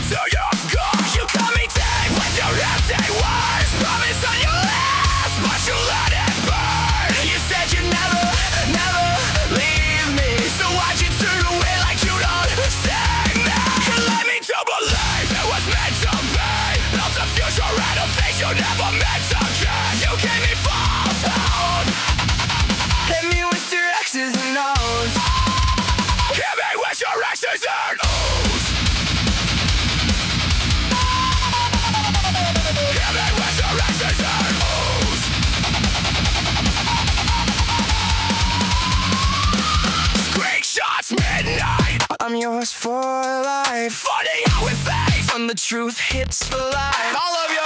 So you're gone. You cut me deep with your empty words. Promise on your lips, but you let it burn. You said you'd never, never leave me. So why'd you turn away like you don't see me? You led me to believe it was meant to be. Built a future and a face you never meant to get. You gave me false hope. Hit me with your X's and O's. Hit me with your X's and O's. Hit me with your X's and O's. Screenshots midnight. I'm yours for life. Funny how it fades when the truth hits the light. All of your